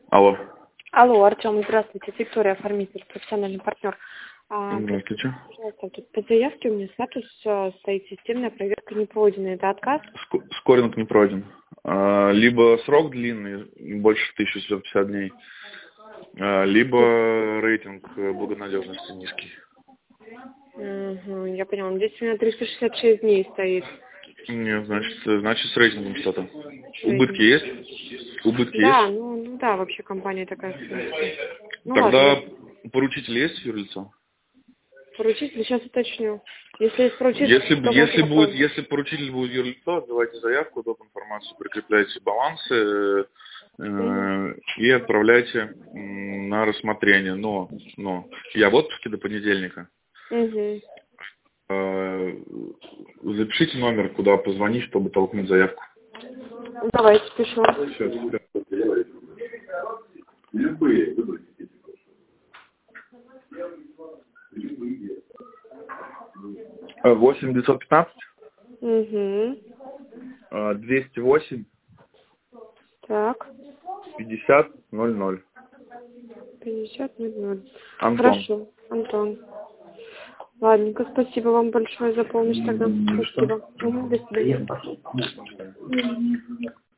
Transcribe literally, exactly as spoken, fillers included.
Алло. Алло, Артем, здравствуйте. Виктория, оформитель, профессиональный партнер. А, Здравствуйте. пожалуйста, тут по заявке у меня статус а, стоит системная проверка не пройдена. Это отказ? Ск- Скоринг не пройден. А, Либо срок длинный, больше тысяча семьсот пятьдесят дней, а, либо рейтинг благонадежности низкий. Угу, я поняла. Здесь у меня триста шестьдесят шесть дней стоит. Нет, значит, значит с рейтингом что-то. Рейтинг. Убытки есть? Убытки Да, есть? ну, ну да, вообще компания такая. Ну Тогда ладно. поручитель есть юрлицо? Поручитель, сейчас уточню. Если есть поручитель, Если, б- то если, можно будет, попробовать. если поручитель будет юрлицо, отдавайте заявку, доп. Информацию, прикрепляйте балансы э, э, и отправляйте м, на рассмотрение. Но, но я в отпуске до понедельника. Угу. Э, запишите номер, куда позвонить, чтобы толкнуть заявку. Давайте пишу. Сейчас. восемь девятьсот пятнадцать Угу. двести восемь Так. пятьдесят ноль ноль. пятьдесят ноль ноль. Антон. Хорошо, Антон. Ладненько, спасибо вам большое за помощь тогда. М, Спасибо. что? Угу, до свидания.